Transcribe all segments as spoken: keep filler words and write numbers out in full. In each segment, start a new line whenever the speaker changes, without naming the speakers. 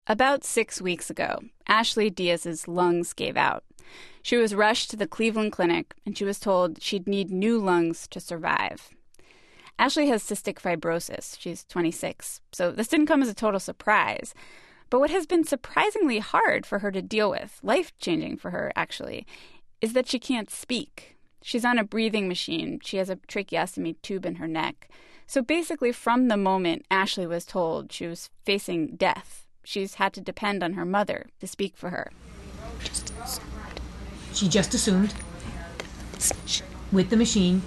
About six weeks ago, Ashley Diaz's lungs gave out. She was rushed to the Cleveland Clinic, and she was told she'd need new lungs to survive. Ashley has cystic fibrosis. She's twenty-six, so this didn't come as a total surprise. But what has been surprisingly hard for her to deal with, life-changing for her, actually, is that she can't speak. She's on a breathing machine. She has a tracheostomy tube in her neck. So basically, from the moment Ashley was told she was facing death, she's had to depend on her mother to speak for her.
Just she just assumed, with the machine,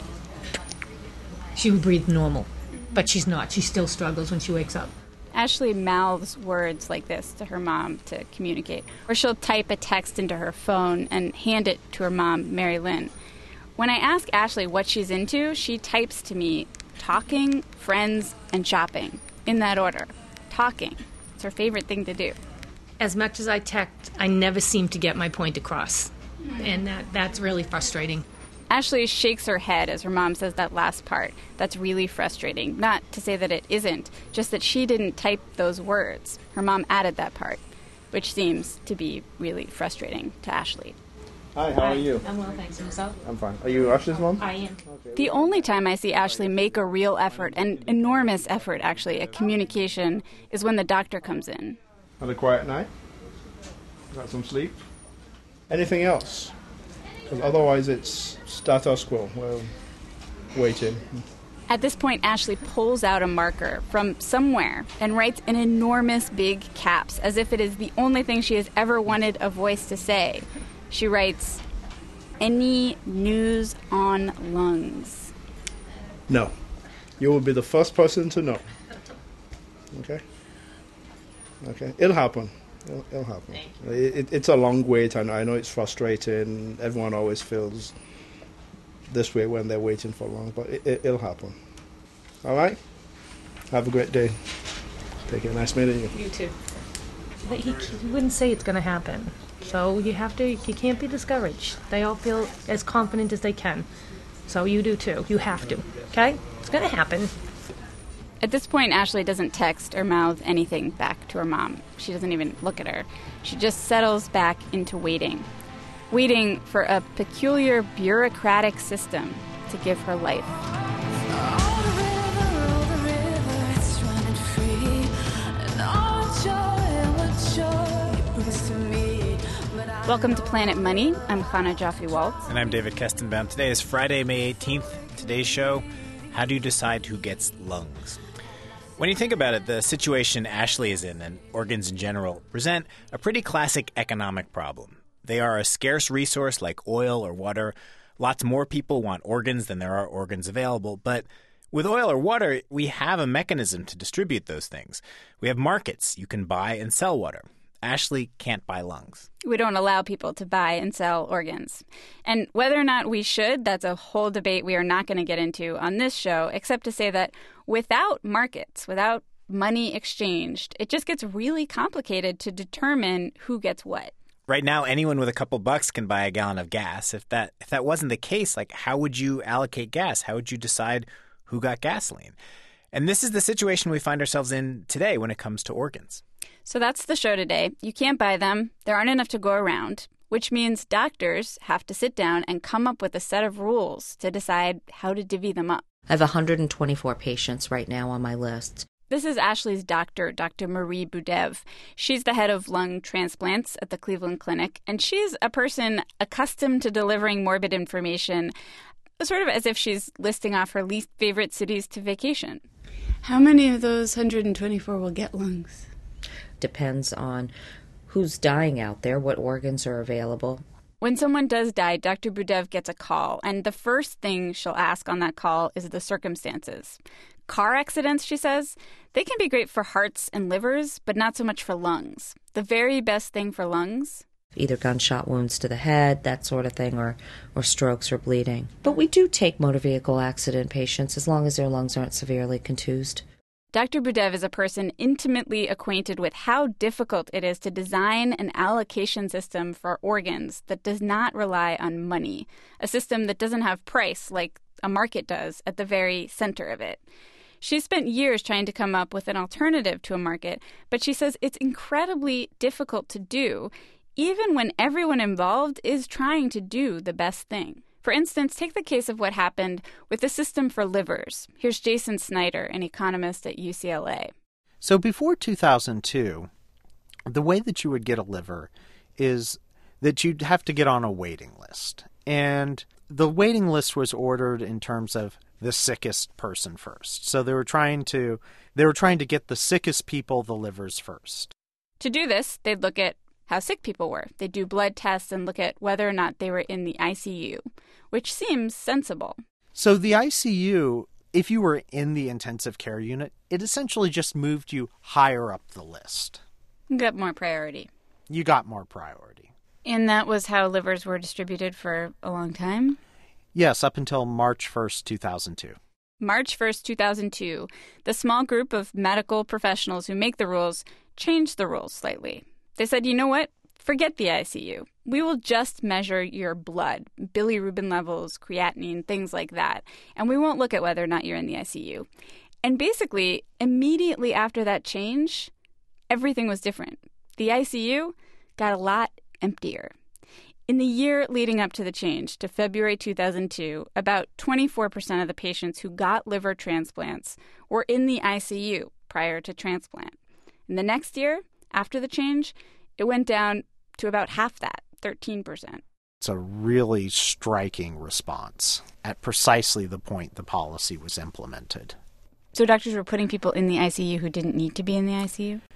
she would breathe normal. But she's not. She still struggles when she wakes up.
Ashley mouths words like this to her mom to communicate. Or she'll type a text into her phone and hand it to her mom, Mary Lynn. When I ask Ashley what she's into, she types to me, talking, friends, and shopping. In that order. Talking. It's her favorite thing to do.
As much as I text, I never seem to get my point across. And that that's really frustrating.
Ashley shakes her head as her mom says that last part. That's really frustrating. Not to say that it isn't, just that she didn't type those words. Her mom added that part, which seems to be really frustrating to Ashley.
Hi, how
Hi.
are you?
I'm well, thanks. And yourself?
I'm fine. Are you Ashley's mom?
I am.
The only time I see Ashley make a real effort, an enormous effort actually, at communication, is when the doctor comes in.
Had a quiet night? Got some sleep? Anything else? Because otherwise it's status quo. Well, waiting.
At this point, Ashley pulls out a marker from somewhere and writes in enormous big caps, as if it is the only thing she has ever wanted a voice to say. She writes, "Any news on lungs?"
No. You will be the first person to know. Okay? Okay. It'll happen. It'll, it'll happen. It, it, it's a long wait, and I know it's frustrating. Everyone always feels this way when they're waiting for long, but it, it, it'll happen. All right? Have a great day. Take care. Nice meeting you.
You too. But he, he wouldn't say it's going to happen. So you have to, you can't be discouraged. They all feel as confident as they can. So you do too. You have to. Okay? It's going to happen.
At this point, Ashley doesn't text or mouth anything back to her mom. She doesn't even look at her. She just settles back into waiting. Waiting for a peculiar bureaucratic system to give her life. Welcome to Planet Money. I'm Chana Joffe-Walt.
And I'm David Kestenbaum. Today is Friday, May eighteenth. Today's show, how do you decide who gets lungs? When you think about it, the situation Ashley is in, and organs in general, present a pretty classic economic problem. They are a scarce resource like oil or water. Lots more people want organs than there are organs available. But with oil or water, we have a mechanism to distribute those things. We have markets. You can buy and sell water. Ashley can't buy lungs.
We don't allow people to buy and sell organs. And whether or not we should, that's a whole debate we are not going to get into on this show, except to say that without markets, without money exchanged, it just gets really complicated to determine who gets what.
Right now, anyone with a couple bucks can buy a gallon of gas. If that if that wasn't the case, like, how would you allocate gas? How would you decide who got gasoline? And this is the situation we find ourselves in today when it comes to organs.
So that's the show today. You can't buy them. There aren't enough to go around, which means doctors have to sit down and come up with a set of rules to decide how to divvy them up.
I have one hundred twenty-four patients right now on my list.
This is Ashley's doctor, Doctor Marie Budev. She's the head of lung transplants at the Cleveland Clinic, and she's a person accustomed to delivering morbid information, sort of as if she's listing off her least favorite cities to vacation. How many of those one hundred twenty-four will get lungs?
Depends on who's dying out there, what organs are available.
When someone does die, Doctor Budev gets a call, and the first thing she'll ask on that call is the circumstances. Car accidents, she says, they can be great for hearts and livers, but not so much for lungs. The very best thing for lungs?
Either gunshot wounds to the head, that sort of thing, or, or strokes or bleeding. But we do take motor vehicle accident patients as long as their lungs aren't severely contused.
Doctor Budev is a person intimately acquainted with how difficult it is to design an allocation system for organs that does not rely on money, a system that doesn't have price like a market does at the very center of it. She spent years trying to come up with an alternative to a market, but she says it's incredibly difficult to do, even when everyone involved is trying to do the best thing. For instance, take the case of what happened with the system for livers. Here's Jason Snyder, an economist at U C L A.
So before two thousand two, the way that you would get a liver is that you'd have to get on a waiting list. And the waiting list was ordered in terms of the sickest person first. So they were trying to they were trying to get the sickest people the livers first.
To do this, they'd look at how sick people were. They'd do blood tests and look at whether or not they were in the I C U, which seems sensible.
So the I C U, if you were in the intensive care unit, it essentially just moved you higher up the list.
You got more priority.
You got more priority.
And that was how livers were distributed for a long time?
Yes, up until March first, two thousand two.
March first, two thousand two, the small group of medical professionals who make the rules changed the rules slightly. They said, you know what? Forget the I C U. We will just measure your blood, bilirubin levels, creatinine, things like that. And we won't look at whether or not you're in the I C U. And basically, immediately after that change, everything was different. The I C U got a lot emptier. In the year leading up to the change, to February two thousand two, about twenty-four percent of the patients who got liver transplants were in the I C U prior to transplant. And the next year, after the change, it went down to about half that, thirteen percent.
It's a really striking response at precisely the point the policy was implemented.
So doctors were putting people in the I C U who didn't need to be in the I C U?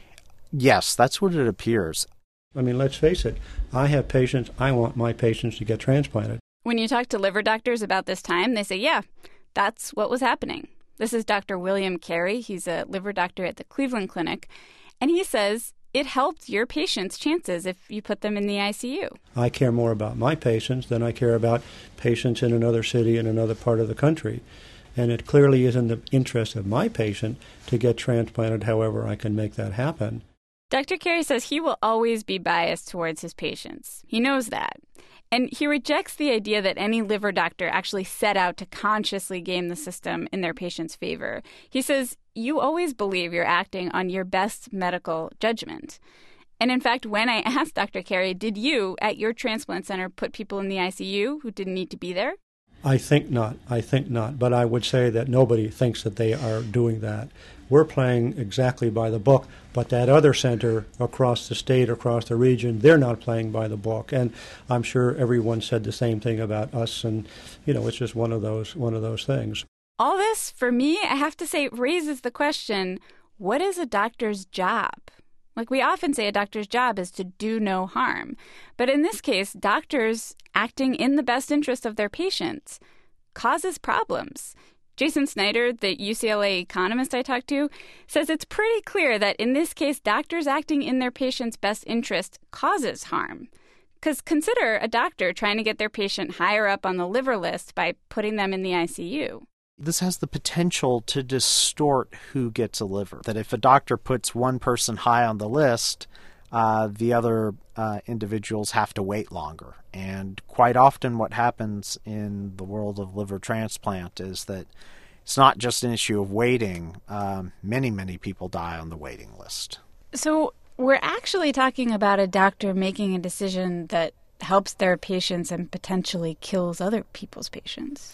Yes, that's what it appears.
I mean, let's face it. I have patients. I want my patients to get transplanted.
When you talk to liver doctors about this time, they say, yeah, that's what was happening. This is Doctor William Carey. He's a liver doctor at the Cleveland Clinic. And he says it helped your patients' chances if you put them in the I C U.
I care more about my patients than I care about patients in another city in another part of the country. And it clearly is in the interest of my patient to get transplanted however I can make that happen.
Doctor Carey says he will always be biased towards his patients. He knows that. And he rejects the idea that any liver doctor actually set out to consciously game the system in their patient's favor. He says, you always believe you're acting on your best medical judgment. And in fact, when I asked Doctor Carey, did you, at your transplant center, put people in the I C U who didn't need to be there?
I think not. I think not. But I would say that nobody thinks that they are doing that. We're playing exactly by the book, but that other center across the state, across the region, they're not playing by the book. And I'm sure everyone said the same thing about us, and, you know, it's just one of those one of those things.
All this, for me, I have to say, raises the question, what is a doctor's job? Like, we often say a doctor's job is to do no harm. But in this case, doctors acting in the best interest of their patients causes problems. Jason Snyder, the U C L A economist I talked to, says it's pretty clear that in this case, doctors acting in their patient's best interest causes harm. Because consider a doctor trying to get their patient higher up on the liver list by putting them in the I C U.
This has the potential to distort who gets a liver. That if a doctor puts one person high on the list, uh, the other uh, individuals have to wait longer. And quite often what happens in the world of liver transplant is that it's not just an issue of waiting. Um, many, many people die on the waiting list.
So we're actually talking about a doctor making a decision that helps their patients and potentially kills other people's patients.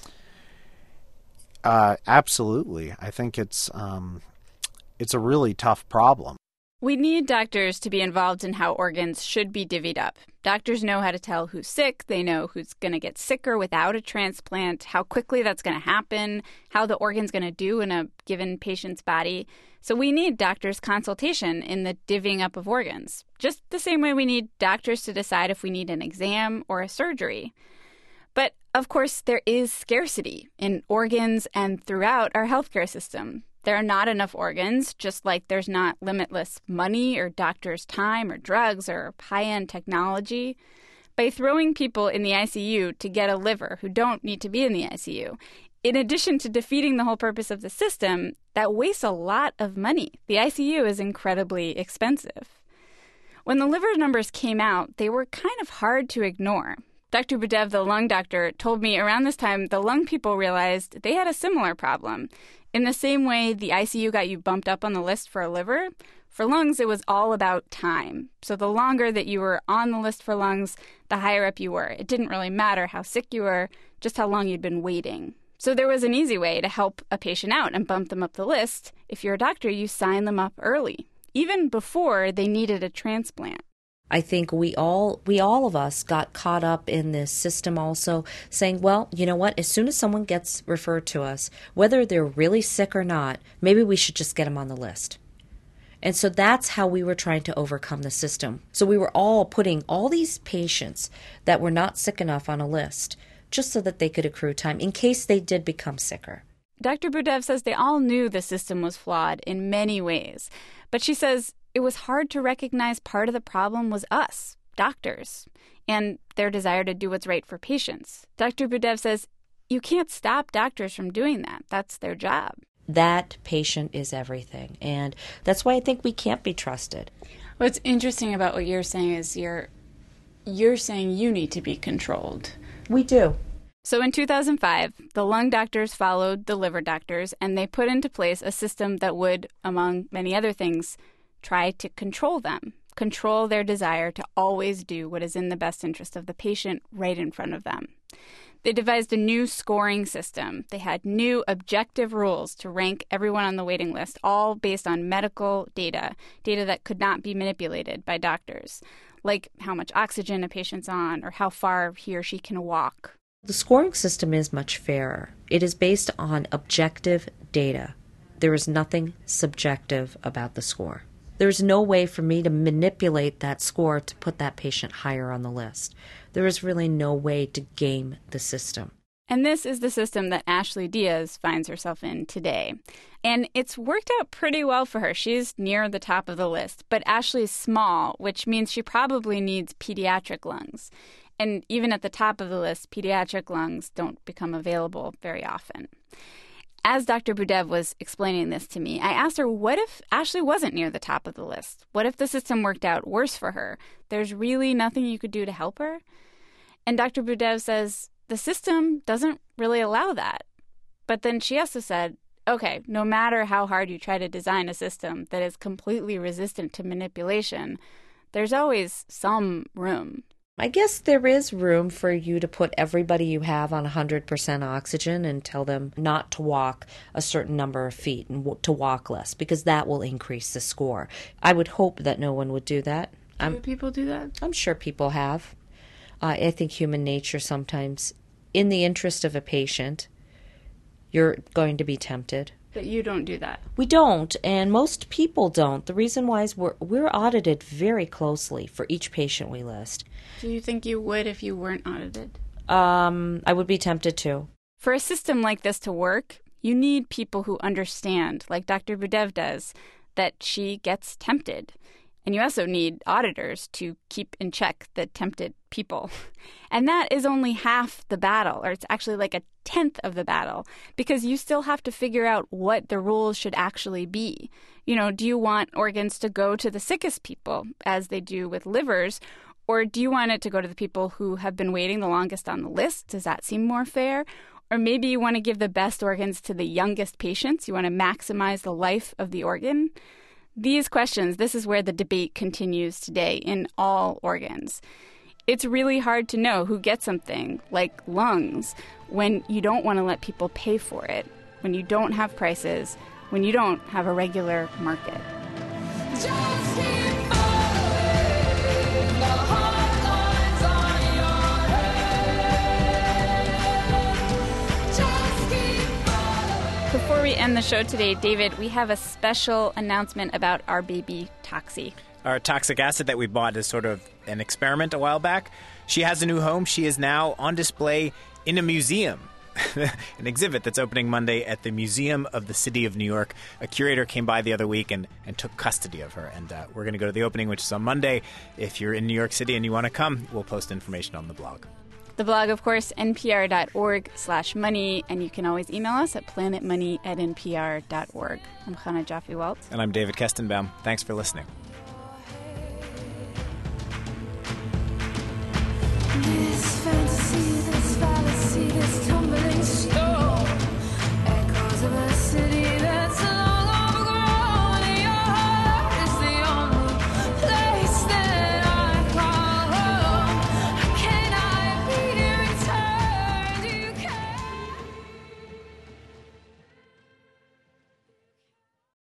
Uh, absolutely. I think it's um, it's a really tough problem.
We need doctors to be involved in how organs should be divvied up. Doctors know how to tell who's sick. They know who's going to get sicker without a transplant, how quickly that's going to happen, how the organ's going to do in a given patient's body. So we need doctors' consultation in the divvying up of organs, just the same way we need doctors to decide if we need an exam or a surgery. But, of course, there is scarcity in organs and throughout our healthcare system. There are not enough organs, just like there's not limitless money or doctors' time or drugs or high-end technology. By throwing people in the I C U to get a liver who don't need to be in the I C U, in addition to defeating the whole purpose of the system, that wastes a lot of money. The I C U is incredibly expensive. When the liver numbers came out, they were kind of hard to ignore. Doctor Budev, the lung doctor, told me around this time the lung people realized they had a similar problem. In the same way the I C U got you bumped up on the list for a liver, for lungs it was all about time. So the longer that you were on the list for lungs, the higher up you were. It didn't really matter how sick you were, just how long you'd been waiting. So there was an easy way to help a patient out and bump them up the list. If you're a doctor, you sign them up early, even before they needed a transplant.
I think we all, we all of us got caught up in this system also, saying, well, you know what, as soon as someone gets referred to us, whether they're really sick or not, maybe we should just get them on the list. And so that's how we were trying to overcome the system. So we were all putting all these patients that were not sick enough on a list just so that they could accrue time in case they did become sicker.
Doctor Budev says they all knew the system was flawed in many ways, but she says it was hard to recognize part of the problem was us, doctors, and their desire to do what's right for patients. Doctor Budev says you can't stop doctors from doing that. That's their job.
That patient is everything, and that's why I think we can't be trusted.
What's interesting about what you're saying is you're you're saying you need to be controlled.
We do.
So in two thousand five, the lung doctors followed the liver doctors, and they put into place a system that would, among many other things, try to control them, control their desire to always do what is in the best interest of the patient right in front of them. They devised a new scoring system. They had new objective rules to rank everyone on the waiting list, all based on medical data, data that could not be manipulated by doctors, like how much oxygen a patient's on or how far he or she can walk.
The scoring system is much fairer. It is based on objective data. There is nothing subjective about the score. There is no way for me to manipulate that score to put that patient higher on the list. There is really no way to game the system.
And this is the system that Ashley Diaz finds herself in today. And it's worked out pretty well for her. She's near the top of the list. But Ashley's small, which means she probably needs pediatric lungs. And even at the top of the list, pediatric lungs don't become available very often. As Doctor Budev was explaining this to me, I asked her, what if Ashley wasn't near the top of the list? What if the system worked out worse for her? There's really nothing you could do to help her? And Doctor Budev says, the system doesn't really allow that. But then she also said, okay, no matter how hard you try to design a system that is completely resistant to manipulation, there's always some room.
I guess there is room for you to put everybody you have on one hundred percent oxygen and tell them not to walk a certain number of feet and w- to walk less, because that will increase the score. I would hope that no one would do that.
Do
I'm,
people do that?
I'm sure people have. Uh, I think human nature sometimes, in the interest of a patient, you're going to be tempted.
But you don't do that.
We don't, and most people don't. The reason why is we're, we're audited very closely for each patient we list.
Do you think you would if you weren't audited?
Um, I would be tempted to.
For a system like this to work, you need people who understand, like Doctor Budev does, that she gets tempted. And you also need auditors to keep in check the tempted people. And that is only half the battle, or it's actually like a tenth of the battle, because you still have to figure out what the rules should actually be. You know, do you want organs to go to the sickest people, as they do with livers, or do you want it to go to the people who have been waiting the longest on the list? Does that seem more fair? Or maybe you want to give the best organs to the youngest patients. You want to maximize the life of the organ. These questions, this is where the debate continues today in all organs. It's really hard to know who gets something like lungs when you don't want to let people pay for it, when you don't have prices, when you don't have a regular market. Just keep following the hard lines on your head. Just keep following. Before we end the show today, David, we have a special announcement about our baby Toxie.
Our toxic acid that we bought as sort of an experiment a while back. She has a new home. She is now on display in a museum, an exhibit that's opening Monday at the Museum of the City of New York. A curator came by the other week and, and took custody of her. And uh, we're going to go to the opening, which is on Monday. If you're in New York City and you want to come, we'll post information on the blog.
The blog, of course, npr.org slash money, and you can always email us at planetmoney at npr.org. I'm Chana Joffe-Walt.
And I'm David Kestenbaum. Thanks for listening.